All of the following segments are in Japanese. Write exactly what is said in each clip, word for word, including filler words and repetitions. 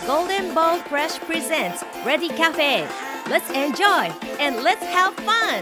Golden Ball Fresh presents Ready Cafe. Let's enjoy and let's have fun.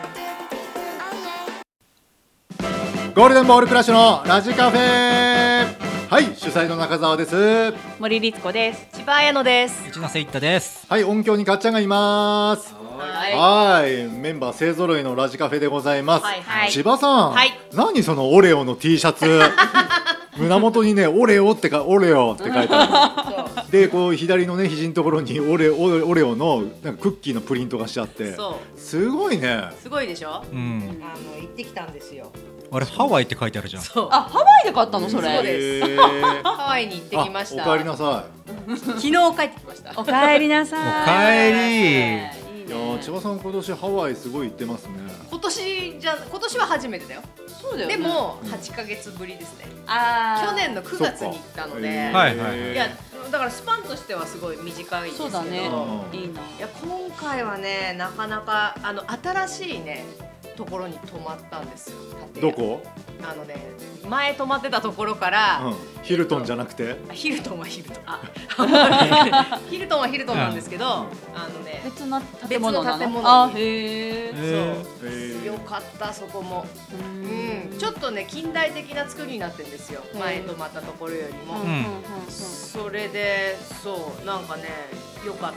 ゴールデンボールクラッシュのラジカフェ。はい、主催の中澤です。 森律子です。 千葉彩乃です。 一ノ瀬一太です。 はい、音響にかっちゃんがいます。はい、メンバー勢揃いのラジカフェでございます。 はいはい、 千葉さん、 はい、 何そのオレオの T シャツ胸元にねオレオってかオレオって書いてあるで、こう左のね肘のところにオレオオレオのなんかクッキーのプリントがしてあって、そうすごいね。 すごいでしょ。 うん、 あの行ってきたんですよ。 あれハワイって書いてあるじゃん。 そう、あ、ハワイで買ったのそれ。 そうです。ハワイに行ってきました。 お帰りなさい。昨日帰ってきました。 お帰りなさい。 お帰り。 いやー、千葉さん今年ハワイすごい行ってますね。 今年じゃ今年は初めてだよ。 そうだよね。 でもはちかげつぶりですね。 あ、 去年のくがつに行ったので、 はいはい。 いやだからスパンとしてはすごい短いですけど、 そうだね。いいな。いや今回はね、なかなかあの新しいねところに泊まったんですよ。 どこ？ あのね、前泊まってたところから、 うん、ヒルトンじゃなくて、 ヒルトンはヒルトン、あヒルトンはヒルトンなんですけど、うん、あのね別の建物なの。 別の建物に。 あ、へえ。 そう、よかったそこも。うん、ちょっとね近代的な作りになってるんですよ。前泊まったところよりも。うん、それでそうなんかねよかった。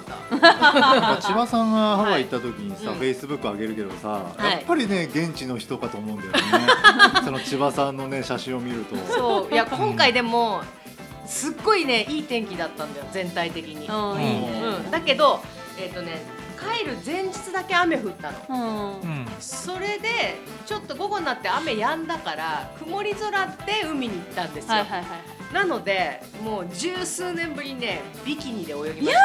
千葉さんがハワイ行った時にさ、フェイスブック上げるけどさ、 はい、 やっぱりね現地の人かと思うんだよね。その千葉さんのね写真を見ると。 そういや今回でもすっごいねいい天気だったんだよ全体的に。 うん、いいね。 うん、だけどえっとね帰る前日だけ雨降ったの。 うん、 それでちょっと午後になって雨止んだから曇り空で海に行ったんですよ。 はいはいはい。 なのでもう十数年ぶりにねビキニで泳ぎました。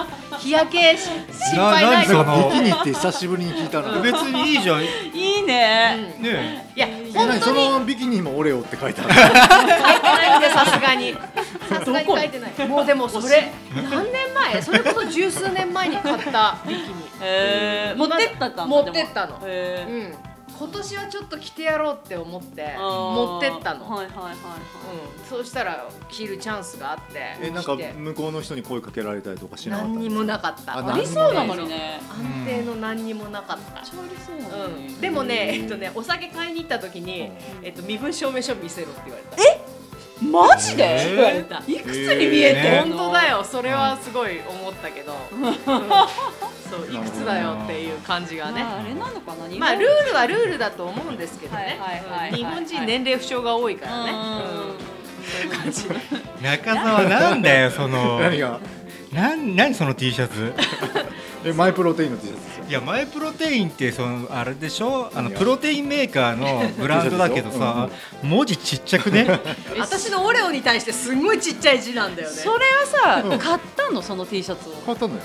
日焼け心配ないから。ビキニって久しぶりに聞いたの。 別にいいじゃん。いいね。 ね。 いや本当にそのビキニもオレオって書いてある。 書いてないんでさすがに。さすがに書いてない。もうでもそれ何年前？それこそ十数年前に買ったビキニ。 へー、持ってったか。 持ってったの。 へー、 うん。今年はちょっと着てやろうって思って持ってったの。 はいはいはいはい。 うん、そうしたら着るチャンスがあって。 え、なんか向こうの人に声かけられたりとかしなかった？ 何にもなかった。 ありそうなのにね。 安定の何にもなかった。 超ありそうなのに。 でもね、えっとね、お酒買いに行った時に、えっと身分証明書見せろって言われた。え？ マジで？ 言われた。 いくつに見えて？ 本当だよ。それはすごい思ったけど。そう、いくつだよっていう感じがね。 あれなのかな。 まあルールはルールだと思うんですけどね。日本人年齢不詳が多いからね。そういう感じ。 中澤なんだよその。 何が？ なん何その T シャツ？ え、マイプロテインの T シャツですよ。 いや、マイプロテインってそのあれでしょ、あのプロテインメーカーのブランドだけどさ、文字ちっちゃくね。 私のオレオに対してすんごいちっちゃい字なんだよね。 それはさ、買ったのその T シャツを。 買ったんだよ。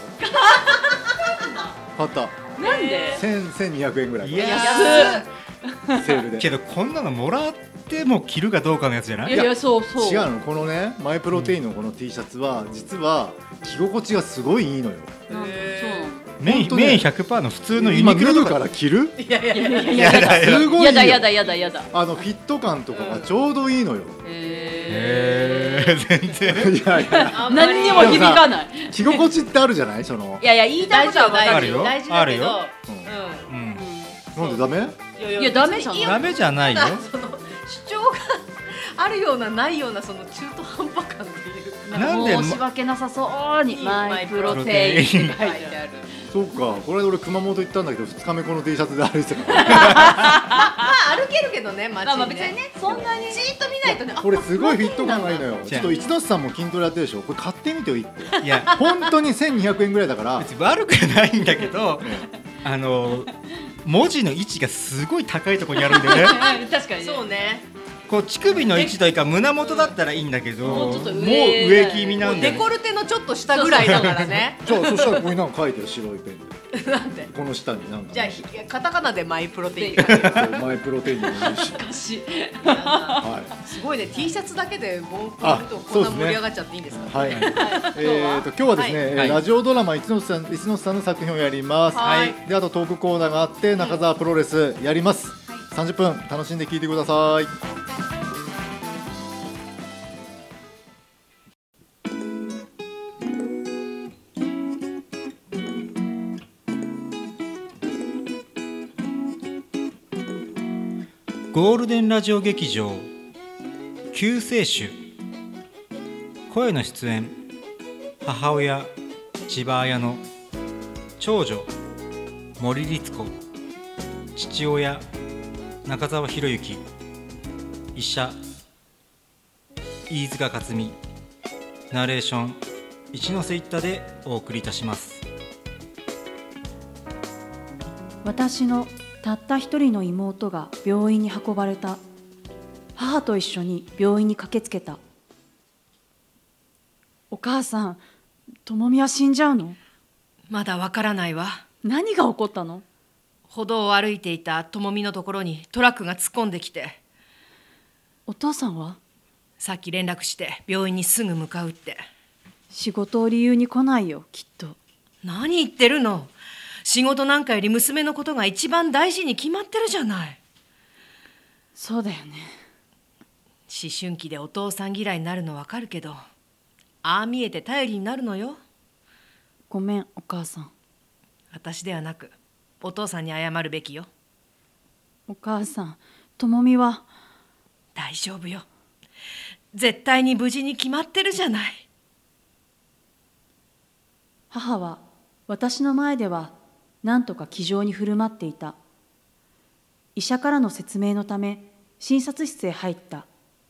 買った。 なんで？ 千千二百円ぐらい。 いや安い。セールで。 けどこんなのもらっても着るかどうかのやつじゃない？ いやいや、そうそう。 違うの、このねマイプロテインのこの T シャツは実は着心地がすごいいいのよ。 そうなの。 綿 ひゃくパーセント の普通のユ今ニクロ脱ぐから着る？ いやいやいやいややだすごいよ。 やだやだやだやだ。 あのフィット感とかがちょうどいいのよ。 へー、全然。 いやいや。 何にも響かない。 着心地ってあるじゃないその。 いやいや、言いたいことは分かるよ。 大事だけど。 うん。 なんでダメ？ いやダメじゃん。 ダメじゃないよ。 その主張があるようなないようなその中途半端感っていう。 なんで申し訳なさそうにマイプロテインって書いてある。 そうか、これ俺熊本行ったんだけどふつかめこの T シャツで歩いてた。 まあ歩けるけどね、街にね。 別にね、そんなにじーっと見ないとね。 これすごいフィット感がいいのよ。ちょっと一ノ瀬さんも筋トレやってるでしょ。これ買ってみてよいって。 いや本当に千二百円ぐらいだから。 別に悪くないんだけど、あの文字の位置がすごい高いところにあるんだよね。 確かに。 そうね。 こう乳首の位置というか胸元だったらいいんだけど、 もうちょっともう上上気味なんだよ。 デコルテのちょっと下ぐらいだからね。 じゃあそしたらここになんか書いてる白いペンで。 なんで？ この下になんか。 じゃあカタカナでマイプロテイン。 マイプロテインの印。 歌詞。 はい。 すごいね、T シャツだけでボンボンとこんな盛り上がっちゃっていいんですか？ はい。えっと今日はですね、ラジオドラマ一ノ瀬さん一ノ瀬さんの作品をやります。はい。であとトークコーナーがあって中澤プロレスやります。さんじゅっぷん楽しんで聞いてください。 ゴールデンラジオ劇場救世主。声の出演、母親千葉綾乃、長女森律子、父親中澤博之、医者飯塚克美、ナレーション一ノ瀬一太でお送りいたします。 私のたった一人の妹が病院に運ばれた。母と一緒に病院に駆けつけた。お母さん、智美は死んじゃうの？ まだわからないわ。 何が起こったの？ 歩道を歩いていた智美のところにトラックが突っ込んできて。 お父さんは？ さっき連絡して病院にすぐ向かうって。 仕事を理由に来ないよ、きっと。 何言ってるの。仕事なんかより娘のことが一番大事に決まってるじゃない。 そうだよね。 思春期でお父さん嫌いになるのわかるけど、ああ見えて頼りになるのよ。 ごめん、お母さん。 私ではなくお父さんに謝るべきよ。 お母さん、智美は。 大丈夫よ。絶対に無事に決まってるじゃない。 母は私の前では何とか気丈に振る舞っていた。医者からの説明のため診察室へ入った。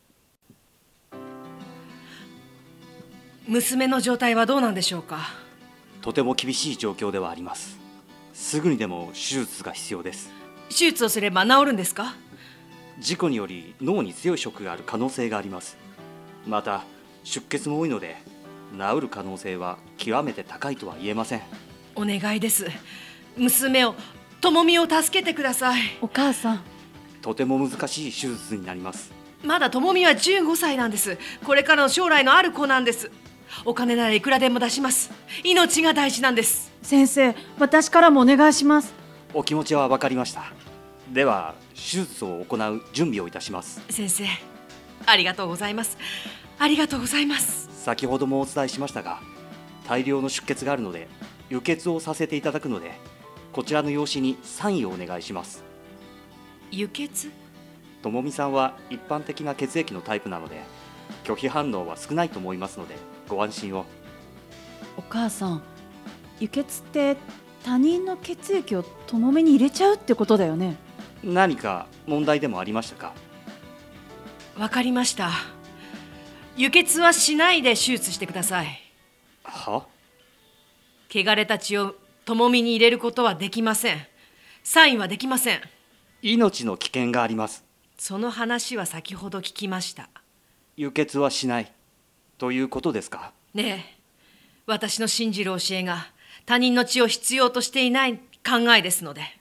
娘の状態はどうなんでしょうか？ とても厳しい状況ではあります。すぐにでも手術が必要です。 手術をすれば治るんですか？ 事故により脳に強いショックがある可能性があります。また出血も多いので治る可能性は極めて高いとは言えません。 お願いです。娘を、智美を助けてください。 お母さん。 とても難しい手術になります。 まだ智美はじゅうごさいなんです。これからの将来のある子なんです。お金ならいくらでも出します。命が大事なんです。 先生、私からもお願いします。 お気持ちは分かりました。では手術を行う準備をいたします。 先生、ありがとうございます。ありがとうございます。 先ほどもお伝えしましたが、大量の出血があるので輸血をさせていただくので、こちらの用紙にサインをお願いします。 輸血？ 智美さんは一般的な血液のタイプなので拒否反応は少ないと思いますのでご安心を。 お母さん、輸血って他人の血液を智美に入れちゃうってことだよね。 何か問題でもありましたか？ わかりました。輸血はしないで手術してください。 は？ 汚れた血を智美に入れることはできません。サインはできません。 命の危険があります。 その話は先ほど聞きました。 輸血はしないということですか？ ねえ、私の信じる教えが他人の血を必要としていない考えですので。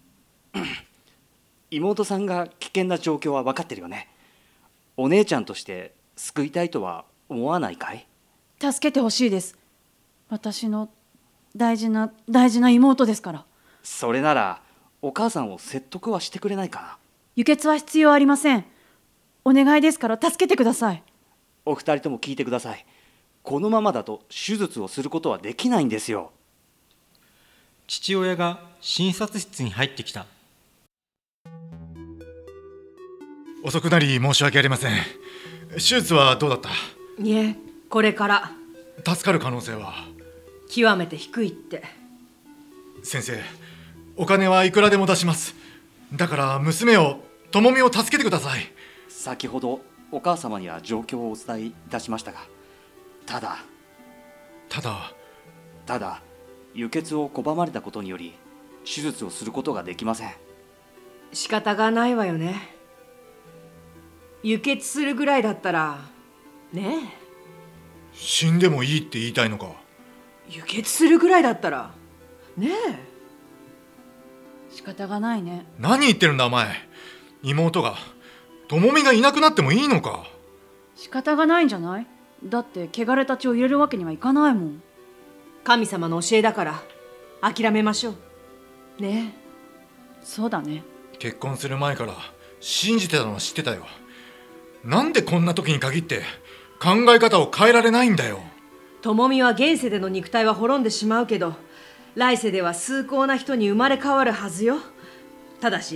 妹さんが危険な状況は分かってるよね。お姉ちゃんとして救いたいとは思わないかい？ 助けてほしいです。私の大事な大事な妹ですから。 それならお母さんを説得はしてくれないかな？ 輸血は必要ありません。お願いですから助けてください。 お二人とも聞いてください。このままだと手術をすることはできないんですよ。 父親が診察室に入ってきた。 遅くなり申し訳ありません。手術はどうだった？ いえ、これから助かる可能性は？ 極めて低いって。 先生、お金はいくらでも出します。だから娘を、智美を助けてください。 先ほどお母様には状況をお伝えいたしましたが、ただただただ輸血を拒まれたことにより手術をすることができません。 仕方がないわよね。輸血するぐらいだったらねえ。 死んでもいいって言いたいのか？ 輸血するぐらいだったらねえ。 仕方がないね。 何言ってるんだお前。妹が、智美がいなくなってもいいのか？ 仕方がないんじゃない？だって汚れた血を入れるわけにはいかないもん。 神様の教えだから諦めましょうねえ。 そうだね。 結婚する前から信じてたのは知ってたよ。なんでこんな時に限って考え方を変えられないんだよ。 智美は現世での肉体は滅んでしまうけど、来世では崇高な人に生まれ変わるはずよ。ただし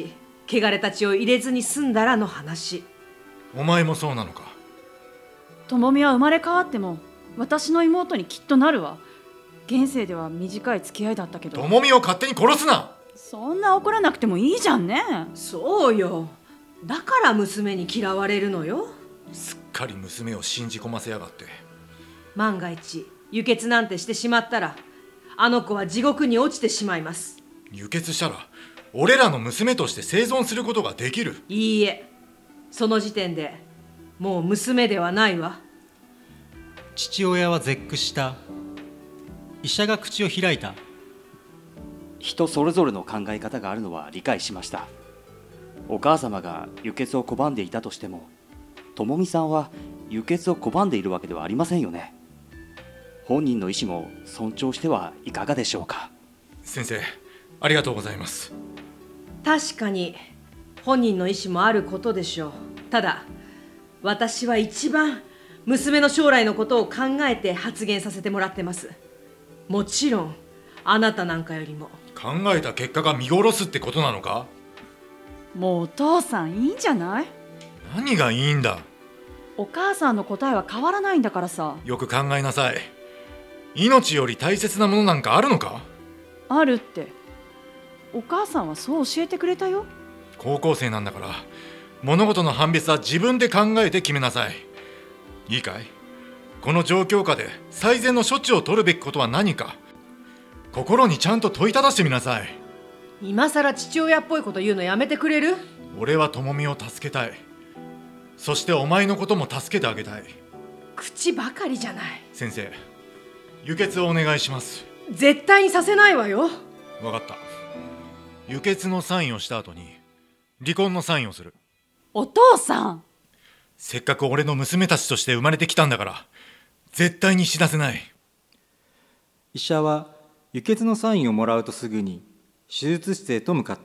汚れた血を入れずに済んだらの話。 お前もそうなのか。 智美は生まれ変わっても私の妹にきっとなるわ。現世では短い付き合いだったけど。 智美を勝手に殺すな。 そんな怒らなくてもいいじゃんね。 そうよ、だから娘に嫌われるのよ。 すっかり娘を信じ込ませやがって。 万が一輸血なんてしてしまったら、あの子は地獄に落ちてしまいます。 輸血したら俺らの娘として生存することができる。 いいえ、その時点でもう娘ではないわ。 父親は絶句した。医者が口を開いた。 人それぞれの考え方があるのは理解しました。お母様が輸血を拒んでいたとしても、智美さんは輸血を拒んでいるわけではありませんよね。本人の意思も尊重してはいかがでしょうか。 先生、ありがとうございます。 確かに本人の意思もあることでしょう。ただ私は一番娘の将来のことを考えて発言させてもらってます。もちろんあなたなんかよりも。 考えた結果が見殺すってことなのか。 もうお父さんいいんじゃない。 何がいいんだ。 お母さんの答えは変わらないんだからさ。 よく考えなさい。命より大切なものなんかあるのか。 あるって。お母さんはそう教えてくれたよ。 高校生なんだから物事の判別は自分で考えて決めなさい。いいかい。この状況下で最善の処置を取るべきことは何か、心にちゃんと問いただしてみなさい。 今さら父親っぽいこと言うのやめてくれる。 俺は智美を助けたい。そしてお前のことも助けてあげたい。 口ばかりじゃない。 先生、輸血をお願いします。 絶対にさせないわよ。 分かった。輸血のサインをした後に離婚のサインをする。 お父さん、 せっかく俺の娘たちとして生まれてきたんだから、絶対に死なせない。 医者は輸血のサインをもらうとすぐに手術室へと向かった。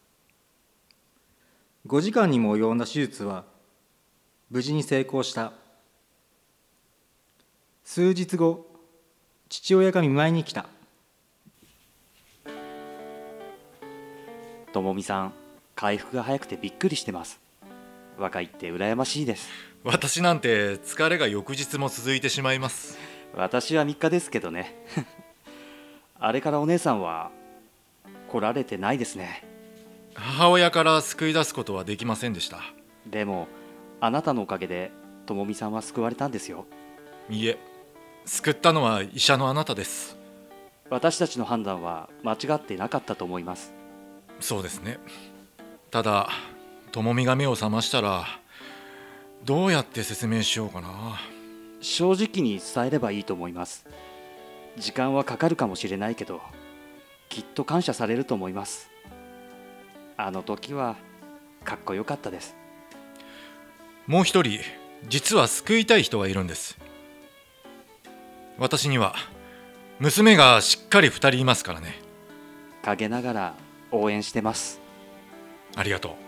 ごじかんにも及んだ手術は無事に成功した。数日後、父親が見舞いに来た。 智美さん、回復が早くてびっくりしてます。若いって羨ましいです。 私なんて疲れが翌日も続いてしまいます。 私はみっかですけどね。あれからお姉さんは来られてないですね。 母親から救い出すことはできませんでした。 でもあなたのおかげで智美さんは救われたんですよ。 いいえ、救ったのは医者のあなたです。 私たちの判断は間違っていなかったと思います。 そうですね。ただ智美が目を覚ましたらどうやって説明しようかな。 正直に伝えればいいと思います。時間はかかるかもしれないけど、きっと感謝されると思います。あの時はかっこよかったです。 もう一人、実は救いたい人がいるんです。私には娘がしっかり二人いますからね。 陰ながら応援してます。 ありがとう。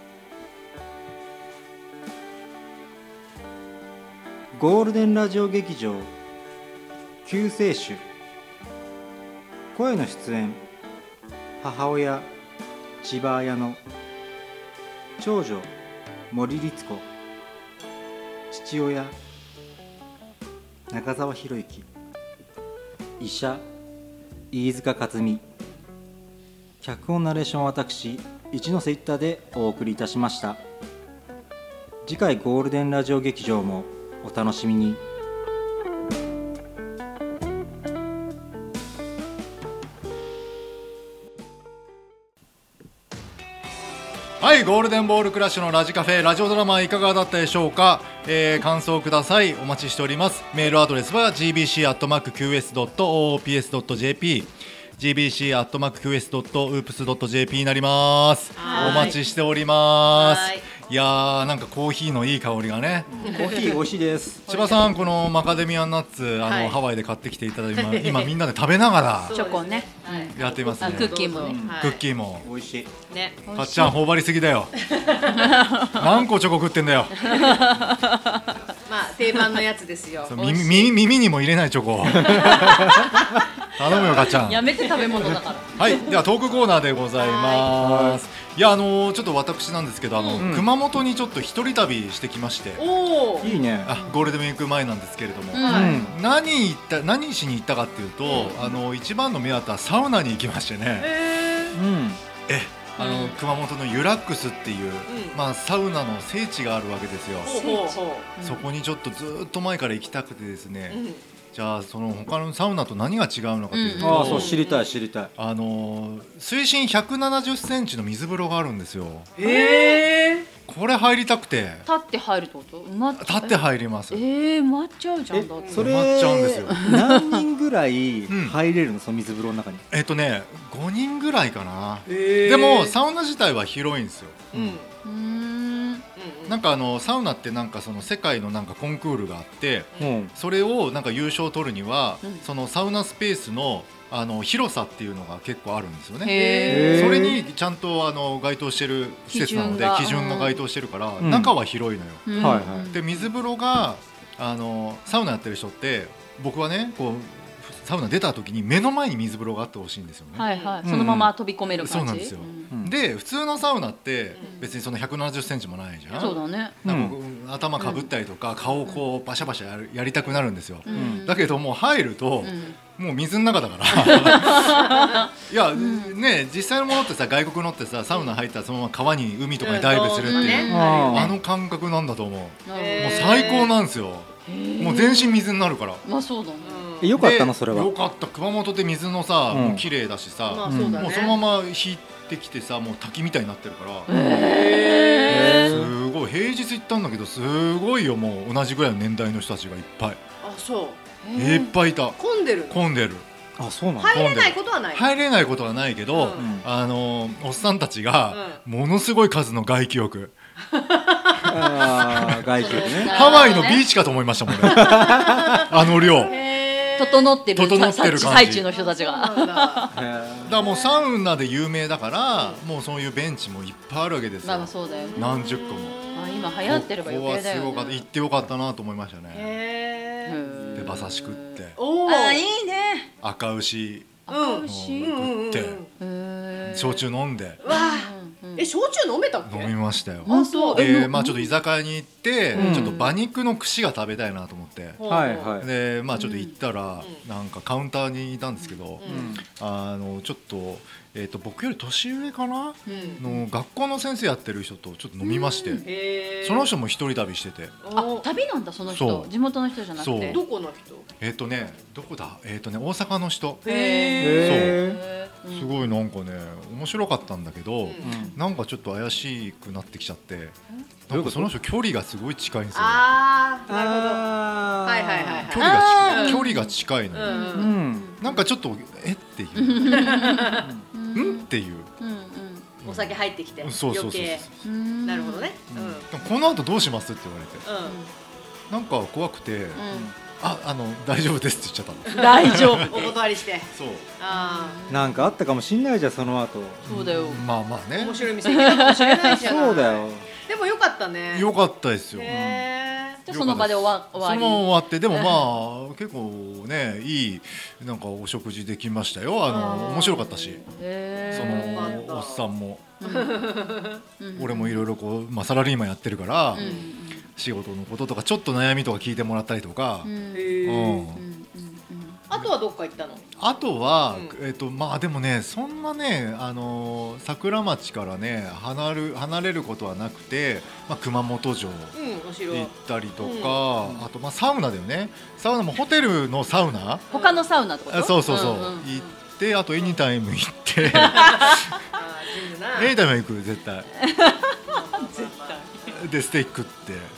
ゴールデンラジオ劇場救世主。声の出演、母親千葉綾乃、長女森律子、父親中澤博之、医者飯塚克美。脚本ナレーションは私一ノ瀬一太でお送りいたしました。次回ゴールデンラジオ劇場もお楽しみに。 はい、ゴールデンボールクラッシュのラジカフェラジオドラマいかがだったでしょうか。えー、感想ください。お待ちしております。メールアドレスは ジービーシーアットマークキューエスドットオーピーエスドットジェーピー ジービーシーアットマークキューエスドットウープスドットジェーピー になります。お待ちしております。いやー、なんかコーヒーのいい香りがね。 コーヒー美味しいです。 千葉さん、このマカデミアンナッツ、あの、はい、ハワイで買ってきていただいて今, 今みんなで食べながらチョコね、 やっていますね。 クッキーもね、 クッキーも美味しいね。 かっちゃん頬張りすぎだよ。何個チョコ食ってんだよ。 まあ定番のやつですよ。 耳, 耳, 耳にも入れないチョコ。 頼むよガチャン。 やめて食べ物だからはい、ではトークコーナーでございます。いや、あのー、ちょっと私なんですけど、あの、うん、熊本にちょっと一人旅してきまして。 おいいね。 あ、ゴールデンウィーク前なんですけれども、 うん、 何行った何しに行ったかっていうと、うん、あの一番の目当てはサウナに行きましてね。 えー、うん、 え。あの、うん、熊本のユラックスっていう、うん、まあ、サウナの聖地があるわけですよ。そこにちょっとずっと前から行きたくてですね、うん、じゃあその他のサウナと何が違うのかというと、うん、 ああ、そう、知りたい知りたい。 あの水深ひゃくななじゅっセンチの水風呂があるんですよ。 えー、 これ入りたくて。 立って入るってこと？埋まっ立って入ります。 えー、埋まっちゃうじゃん。だってそれ埋まっちゃうんですよ。 何人ぐらい入れるの、その水風呂の中に？ えっとね、ごにんぐらいかな。 えー、 でもサウナ自体は広いんですよ。 うん。 うーん、 なんかあのサウナってなんかその世界のなんかコンクールがあって、 うん、 それをなんか優勝を取るには、 うん、 そのサウナスペースのあの広さっていうのが結構あるんですよね。 へー。 それにちゃんとあの該当してる施設なので基準が該当してるから、うん、中は広いのよ。 うん、 はいはい。 で水風呂があのサウナやってる人って僕はねこうサウナ出た時に目の前に水風呂があってほしいんですよね。 はいはい、そのまま飛び込める感じ。 そうなんですよ。うん、で普通のサウナって別にそのひゃくななじゅっセンチもないじゃん。 そうだね。 なんか頭かぶったりとか、うん、顔をこうバシャバシャやるやりたくなるんですよ。 うん、 だけどもう入ると、うん、もう水の中だからいや、うん、ね実際のものってさ外国のってさサウナ入ったらそのまま川に海とかにダイブするっていう、うんね、あの感覚なんだと思う。もう最高なんですよ。もう全身水になるから。 まあそうだね。 よかったのそれは。 よかった。熊本って水のさ、うん、もう綺麗だしさ、 まあそうだね、 もうそのまま引いてきてさもう滝みたいになってるから、 へーすごい。平日行ったんだけどすごいよ。もう同じぐらいの年代の人たちがいっぱい。 あ、そう。 いっぱいいた。 混んでる。 混んでる。 あ、そうなんだ。 入れないことはない。 入れないことはないけど、うん、あのおっさんたちがものすごい数の外気浴。 あ、外気浴ね。 ハワイのビーチかと思いましたもんね。あの量。 整ってる整ってる感じ。 最中の人たちが。 だからもうサウナで有名だから、もうそういうベンチもいっぱいあるわけですよ。 まあそうだよね。 何十個も。 あ、今流行ってれば余計だよね。 ここはすごかった。行ってよかったなと思いましたね。 へー。で馬刺し食って。 おあ、いいね。 赤牛。 赤牛食って。焼酎飲んで。 わあ。え、焼酎飲めたっけ？ 飲みましたよ。 あ、そう。 で、まあちょっと居酒屋に行って、ちょっと馬肉の串が食べたいなと思って、 はいはい。 で、まあちょっと行ったらなんかカウンターにいたんですけど、あのちょっとえっと僕より年上かなの学校の先生やってる人とちょっと飲みまして、その人も一人旅してて。 あ、旅なんだその人。地元の人じゃなくて。 どこの人？ えっとね、どこだ？えっとね、大阪の人。 へえ。そう。すごいなんかね面白かったんだけど、なんかちょっと怪しくなってきちゃって、なんかその人距離がすごい近いんですよ。 ああ、なるほど。はいはいはい。 距離が距離が近いの。なんかちょっとえっていう、うんっていう。 お酒入ってきて。 そうそうそう。 なるほどね。 この後どうしますって言われて、なんか怖くて。あ、あの大丈夫ですって言っちゃったの。 大丈夫。 お断りして。 そう。 ああ。なんかあったかもしんないじゃんその後。 そうだよ。 まあまあね。 面白い店行ったかもしれないじゃん。 そうだよ。 でもよかったね。 よかったですよ。 じゃその場で終わ終わり。 そのまま終わって、でもまあ結構ねいいなんかお食事できましたよ。あの面白かったし。そのおっさんも。俺もいろいろこうまあサラリーマンやってるから。仕事のこととかちょっと悩みとか聞いてもらったりとか、うん、 あとはどっか行ったの？ あとは、うん、えっとまあでもねそんなねあのー、桜町からね離る離れることはなくて、まあ、熊本城行ったりとか、うん、あとまあサウナだよね。サウナもホテルのサウナ？ 他のサウナってこと？ そうそうそう、うんうんうん、行ってあとエニタイム行って、エニタイム行く絶対。 絶対。 でステーキ食って、うん、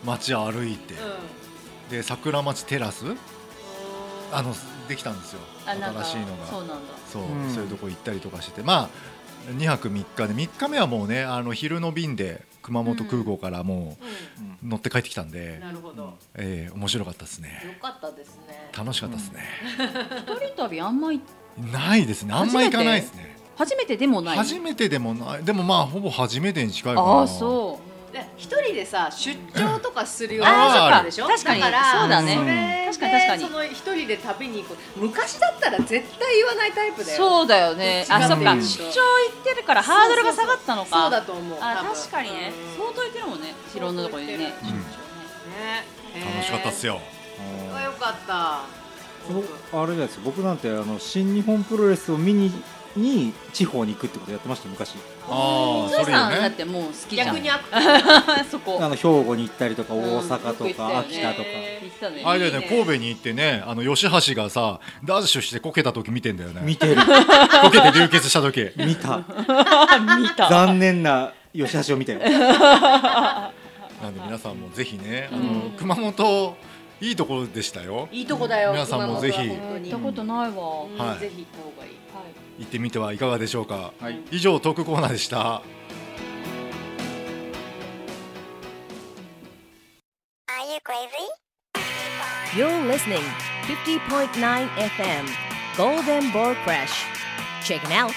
街歩いて、うん、で桜町テラスあのできたんですよ新しいのが。 そうなんだ。 そう、うん、そういうとこ行ったりとかしてて、まあにはくみっかでみっかめはもうねあの昼の便で熊本空港からもう乗って帰ってきたんで、 なるほど、 えー、面白かったですね。 よかったですね。 楽しかったですね。 一人旅あんまりないですね。あんまり行かないですね。 初めてでもない。 初めてでもない。でもまあほぼ初めてに近いかな。 ああそ一人でさ出張とかするようなでしょ。 確かにだからそうだね。 それ確かに確かにでその一人で旅に行く。昔だったら絶対言わないタイプだよ。 そうだよね。あ、そっか。出張行ってるからハードルが下がったのか。 そうだと思う。 あ、確かにね。相当行ってるもんね。いろんなところにね。 ね。 楽しかったっすよ。 あ、よかった。 あれです僕なんてあの新日本プロレスを見にに地方に行くってことやってました昔。 ああ、 それよね。だってもう好きじゃん。 逆にあそこ。 あの兵庫に行ったりとか大阪とか秋田とか。 あれだよね、神戸に行ってね、あの吉橋がさダッシュしてこけた時見てんだよね。 見てる。 こけて流血した時見た。 見た。 残念な吉橋を見てる。 なんで皆さんもぜひね、あの熊本いいところでしたよ。 いいとこだよ。 皆さんもぜひ行ったことないわ。 はいぜひ行った方がいい。 行ってみてはいかがでしょうか。 はい、 以上トークコーナーでした。 You're listening fifty point nine エフエム Golden Ball Crush. Check it out.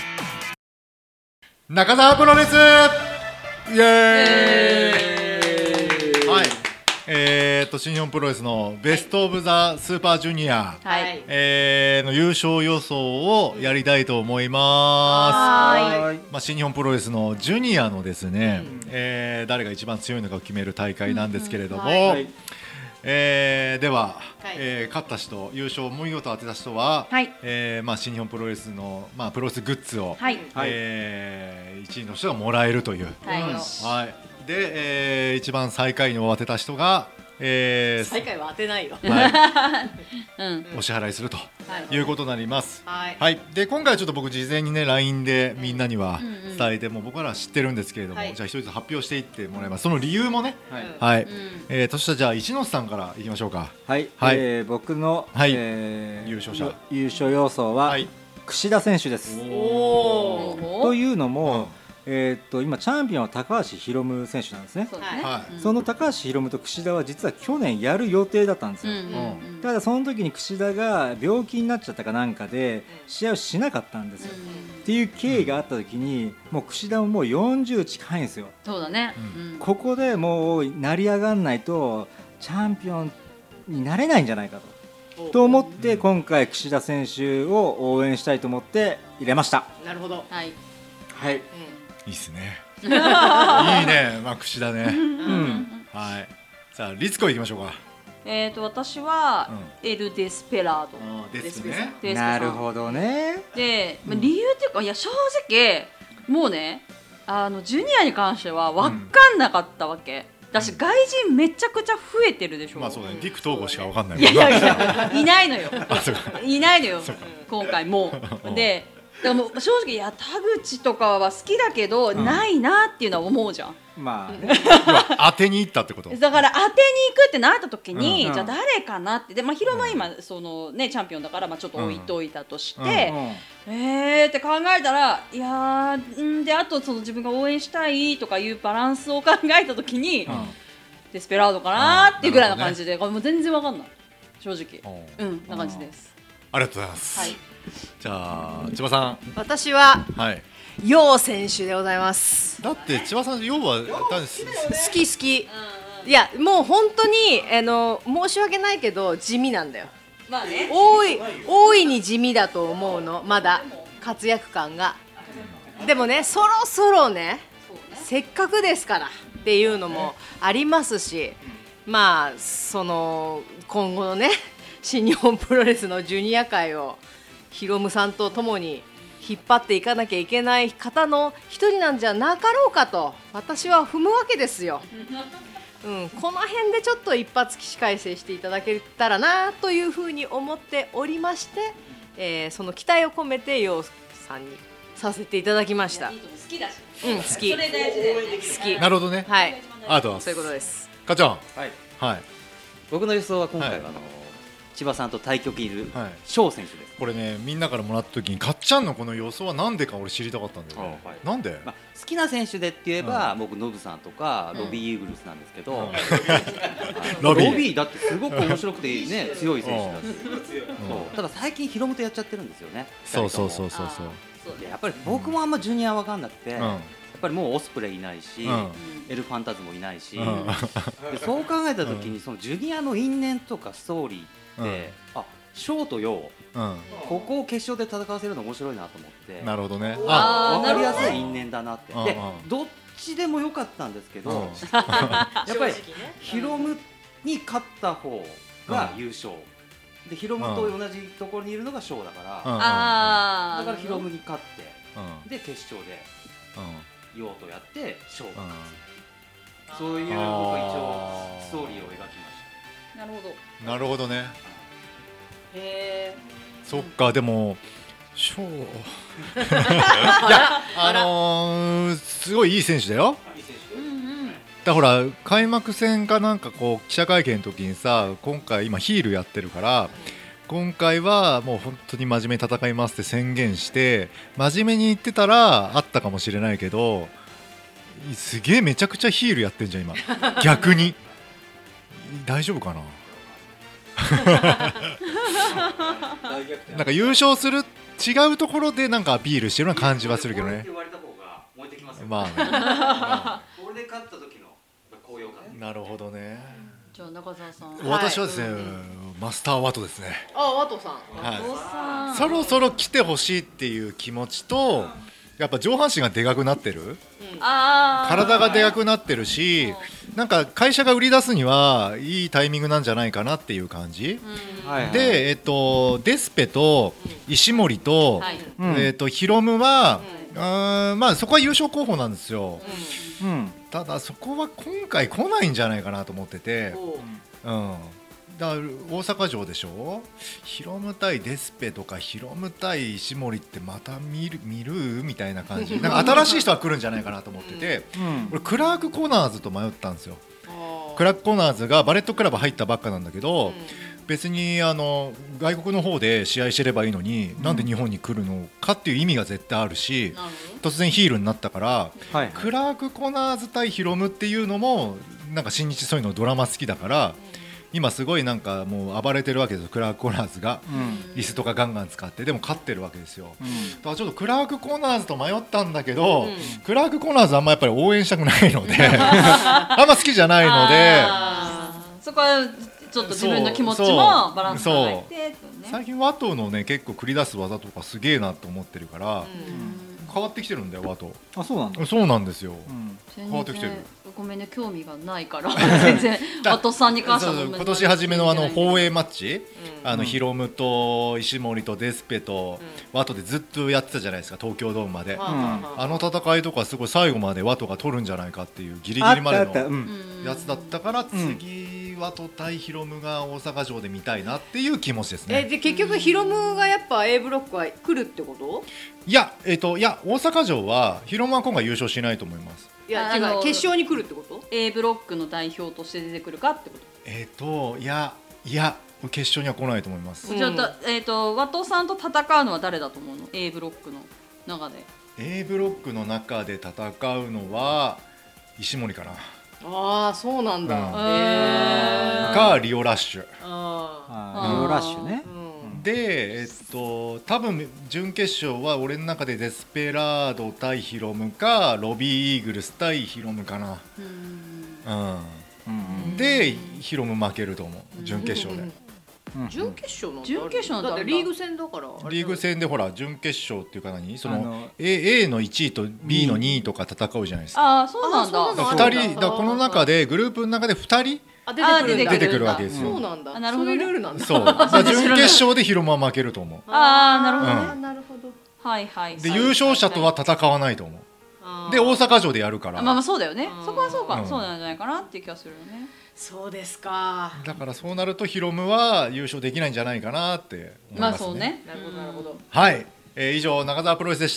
中澤プロレスイエーイ。はい。えー、と新日本プロレスのベストオブザスーパージュニア、 はいえー、の優勝予想をやりたいと思います。 はい。 まあ、新日本プロレスのジュニアのですね、うんえー、誰が一番強いのかを決める大会なんですけれども、うんうんはいえー、では、はいえー、勝った人優勝を見事当てた人は、はいえーまあ、新日本プロレスの、まあ、プロレスグッズを、はいえー、いちいの人がもらえるという、はいはいで、えー、一番最下位を当てた人が、えー、 最下位は当てないよ、 はいうん、お支払いするということになります、はいはい、で今回はちょっと僕事前にね ライン でみんなには伝えて、うんうん、もう僕らは知ってるんですけれども、はい、じゃあ一人ずつ発表していってもらいます。その理由もねはい、はいうんえー、としたらじゃあ一ノ瀬さんからいきましょうか。 はい、はいえー、僕の、はいえー、 優勝者優勝予想は、はい、櫛田選手です。おーというのも、うんえー、っと今チャンピオンは高橋宏夢選手なんですね。そ, ねはい、その高橋宏夢と櫛田は実は去年やる予定だったんですよ、うんうんうん、ただその時に櫛田が病気になっちゃったかなんかで試合をしなかったんですよ、うん、っていう経緯があった時にもう櫛田ももうよんじゅう近いんですよ。 そうだね、 うん、ここでもう成り上がんないとチャンピオンになれないんじゃないかとと思って今回櫛田選手を応援したいと思って入れました。 なるほど。 はい、 はいうんいいっすね。いいね、まあ櫛だね。うん。はい。さあリツコ行きましょうか。 えっと私はエルデスペラードですね。 なるほどね。 で、まあ、理由っていうかいや正直もうねあのジュニアに関しては分かんなかったわけ。私外人めちゃくちゃ増えてるでしょ。 まあそうだね。ディック東郷しか分かんないもんな。 いやいやいないのよ。いないのよ。今回もで。でも正直いや田口とかは好きだけど、うん、ないなっていうのは思うじゃん。 まあ、ね、 当てに行ったってことだから当てに行くってなった時に、うん、じゃあ誰かなってで、まあ、広間今、うん、そのねチャンピオンだからまあちょっと置いといたとして、うんうん、えーって考えたらいやんであとその自分が応援したいとかいうバランスを考えた時に、うん、デスペラードかなっていうぐらいな感じで、ね、もう全然わかんない正直うんな感じです。 ありがとうございます。はいじゃあ千葉さん。 私は楊選手でございます。 だって千葉さん楊は好き好き。いやもう本当にあの申し訳ないけど地味なんだよ。まあね。大い大いに地味だと思うのまだ活躍感が。でもねそろそろねせっかくですからっていうのもありますし、まあその今後のね新日本プロレスのジュニア界をヒロムさんと共に引っ張っていかなきゃいけない方の一人なんじゃなかろうかと私は踏むわけですよ、うん、この辺でちょっと一発起死回生していただけたらなというふうに思っておりまして、えー、その期待を込めて楊さんにさせていただきました。 好きだし、 うん、好きそれ大事だよね。 好きなるほどね。 はい、 ありがとうございます。 そういうことです。 かちゃん。 はい、 はい、 僕の予想は今回はあの、はい千葉さんと対局いる翔選手です、はい、 これねみんなからもらった時にかっちゃんのこの予想はなんでか俺知りたかったんだよね、はい、なんで、 まあ、好きな選手でって言えば、うん、僕ノブさんとかロビー・イーグルスなんですけど、うん、ロビーロビーだってすごく面白くてね強い選手だし、うん、そうただ最近ヒロムとやっちゃってるんですよね。 そうそうそうそうそうやっぱり僕もあんまジュニア分かんなくて、うん、 ぱりもうオスプレイいないし、 うん、 エルファンタズもいないし、 うん、 でそう考えた時にそのジュニアの因縁とかストーリーって、うん、あショーとヨウ、うん、ここを決勝で戦わせるの面白いなと思って。 なるほどね。 あ、分かりやすい因縁だなって。でどっちでもよかったんですけど、うん、やっぱりヒロムに勝った方が優勝、うん、でヒロムと同じところにいるのがショーだから、うん、あだからヒロムに勝って、うん、で決勝で、うん、ヨウとやってショーが勝つ、うん、そういう僕は一応ストーリーを描きました。 なるほど。 なるほどね。 へえ。 そっか、でもショーいや、あのー、すごいいい選手だよ。だほら開幕戦かなんかこう記者会見の時にさ、今回今ヒールやってるから今回はもう本当に真面目に戦いますって宣言して真面目に言ってたらあったかもしれないけど、すげえめちゃくちゃヒールやってんじゃん今逆に大丈夫かななんか優勝する違うところでなんかアピールしてるような感じはするけどね。まあねこれで勝った時の高揚感。 なるほどね。 じゃあ中澤さん。 私はですね、はい、マスターワトですね。 あ、ワトさん。 はい。そろそろ来てほしいっていう気持ちと、やっぱ上半身がでかくなってる。うん、体がでかくなってるし、なんか会社が売り出すにはいいタイミングなんじゃないかなっていう感じ。うん、で、えっとデスペと石森と、はい、えっとヒロムは。うん、あまあそこは優勝候補なんですよ、うんうん、ただそこは今回来ないんじゃないかなと思ってて、うん、だから大阪城でしょ、ヒロム対デスペとかヒロム対石森ってまた見る見るみたいな感じなんか新しい人が来るんじゃないかなと思ってて、うん、俺クラーク・コナーズと迷ったんですよ。クラーク・コナーズがバレットクラブ入ったばっかなんだけど、うん別にあの外国の方で試合してればいいのに、うん、なんで日本に来るのかっていう意味が絶対あるし、うん、突然ヒールになったから、はい、クラーク・コナーズ対ヒロムっていうのもなんか新日そういうのドラマ好きだから、うん、今すごいなんかもう暴れてるわけですよクラーク・コナーズが、うん、椅子とかガンガン使ってでも勝ってるわけですよ、うん、だからちょっとクラーク・コナーズと迷ったんだけど、うん、クラーク・コナーズあんまやっぱり応援したくないのであんま好きじゃないのでそこはちょっと自分の気持ちもバランスが入って、ね、 最近ワトのね結構繰り出す技とかすげえなと思ってるから、うん、変わってきてるんだよワト。 あ、そうなんだ。 そうなんですよ、うん、 変わってきてる。ごめんね興味がないから全然ワトさんに関しては今年初めのあの放映マッチ、うん、あのヒロムと石森とデスペと、うん、ワトでずっとやってたじゃないですか東京ドームまで、うん、あの戦いとかすごい最後までワトが取るんじゃないかっていうギリギリまでのやつだったから次、うん、ワト対ヒロムが大阪城で見たいなっていう気持ちですね。 えで結局ヒロムがやっぱ A ブロックは来るってこと？ いや、えーと、いや大阪城はヒロムは今回優勝しないと思います。 いや違う決勝に来るってこと？ A ブロックの代表として出てくるかってこと？ えっ、ー、といやいや決勝には来ないと思います。 じゃあ、えーと、ワトさんと戦うのは誰だと思うの？ A ブロックの中で A ブロックの中で戦うのは石森かな。 ああそうなんだ、うん、 えー、かリオラッシュ。 あリオラッシュね、 うん、でえっと多分準決勝は俺の中でデスペラード対ヒロムかロビーイーグルス対ヒロムかな。うん、うん、でヒロム負けると思う準決勝で、 うん、準決勝の準決勝だってリーグ戦だからリーグ戦でほら準決勝っていうか何その A, A のいちいと B のにいとか戦うじゃないですか。 ああそうなんだ。 ふたりだこの中でグループの中でふたり出てくるわけですよ。 そうなんだ。 なるほど、ね、 そういうルールなんだ。 そうだ準決勝でヒロムは負けると思う。 ああなるほどね、 うん、なるほど。 はいはいで優勝者とは戦わないと思う。で大阪城でやるから。 まあまあそうだよね。そこはそうか、うん、そうなんじゃないかなっていう気がするよね。 そうですか。 だからそうなるとヒロムは優勝できないんじゃないかなって思いますね。 まあそうね。 なるほどなるほど。 はい、えー、以上中澤プロレスでした。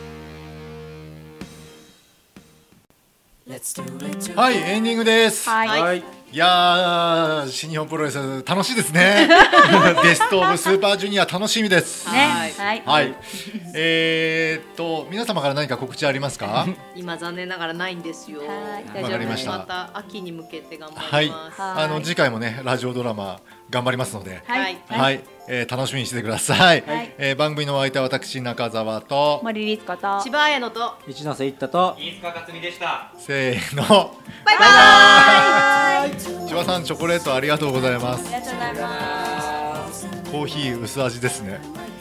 はい、エンディングです。 はい、はい、 いやー新日本プロレス楽しいですねベストオブスーパージュニア楽しみです。 ね、はい、 はい、えー、っと皆様から何か告知ありますか？ 今残念ながらないんですよ。 はい、わかりました。 また秋に向けて頑張ります。 はい、あの次回もねラジオドラマ頑張りますので、 はい、 はい、 えー、楽しみにしててください、 はい、 えー、番組のお相手は私中澤と森律子と千葉彩乃と一ノ瀬一太と飯塚克美でした。 せーのバイバイ。 千葉さんチョコレートありがとうございます。 ありがとうございます。 コーヒー薄味ですね。